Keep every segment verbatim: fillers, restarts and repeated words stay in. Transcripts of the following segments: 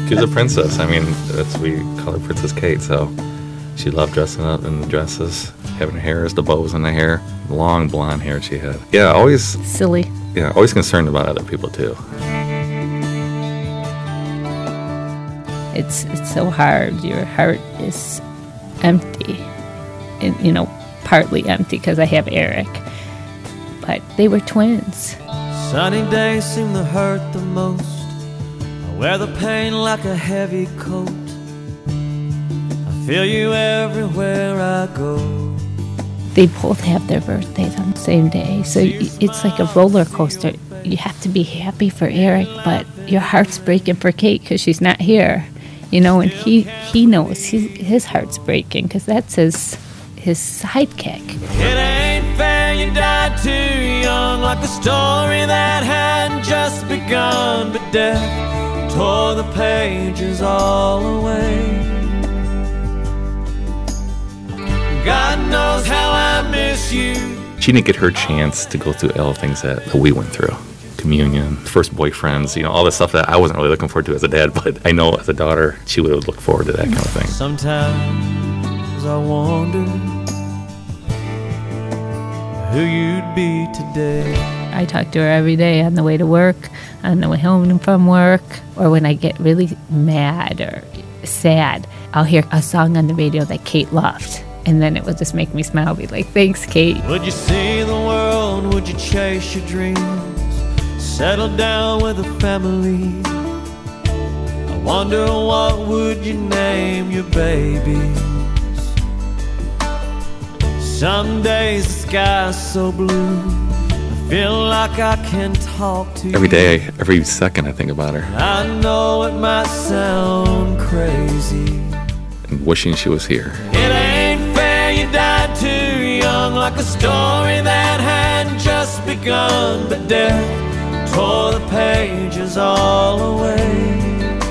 She was a princess. I mean, that's we call her Princess Kate. So she loved dressing up in the dresses, having her hair as the bows in the hair, long blonde hair she had. Yeah, always silly. Yeah, always concerned about other people too. It's it's so hard. Your heart is empty, and you know, partly empty because I have Eric. But they were twins. Sunny days seem to hurt the most. I wear the pain like a heavy coat. I feel you everywhere I go. They both have their birthdays on the same day, so it's like a roller coaster. You have to be happy for Eric, but your heart's breaking for Kate because she's not here, you know. And he he knows he, his heart's breaking because that's his his sidekick. It ain't fair, you died too young, like a story that had just begun, but death tore the pages all away. God knows how I miss you. She didn't get her chance to go through all the things that, that we went through. Communion, first boyfriends, you know, all the stuff that I wasn't really looking forward to as a dad, but I know as a daughter, she would look forward to that kind of thing. Sometimes I wonder who you'd be today. I talk to her every day on the way to work, on the way home from work, or when I get really mad or sad, I'll hear a song on the radio that Kate loved. And then it will just make me smile, be like, thanks, Kate. Would you see the world? Would you chase your dreams? Settle down with a family? I wonder what would you name your babies? Some days the sky's so blue, I feel like I can talk to you. Every day, every second I think about her. I know it might sound crazy, And wishing she was here. it ain't fair, you died too young, like a story that had just begun, but death tore the pages all away.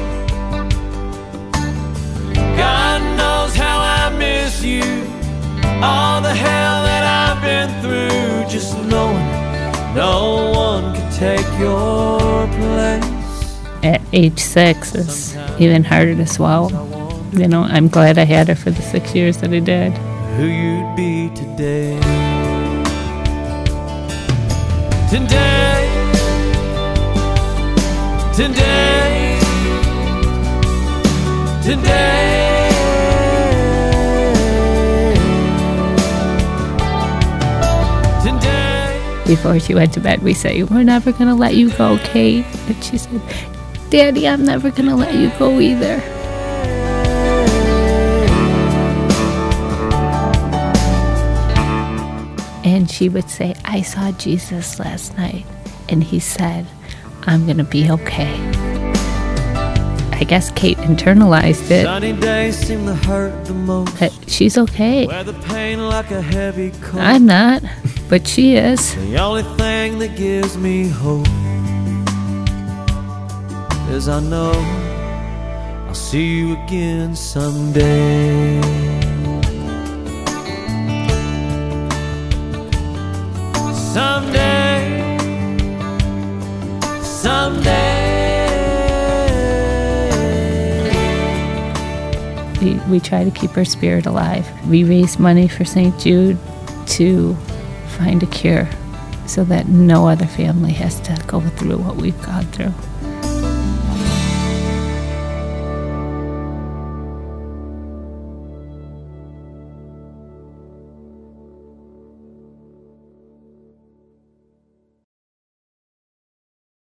God knows how I miss you, all the hell that I've been through, just knowing no one could take your place. At age six is even harder to swallow. You know, I'm glad I had her for the six years that I did. Who you'd be today. Today. Today. Today. Today. Before she went to bed, we say, we're never going to let you go, Kate. And she said, Daddy, I'm never going to let you go either. And she would say, I saw Jesus last night, and he said, I'm going to be okay. I guess Kate internalized it. Sunny days seem to hurt the most. But she's okay. Wear the pain like a heavy coat. I'm not, but she is. The only thing that gives me hope is I know I'll see you again someday. Someday, someday. We, we try to keep her spirit alive. We raise money for Saint Jude to find a cure so that no other family has to go through what we've gone through.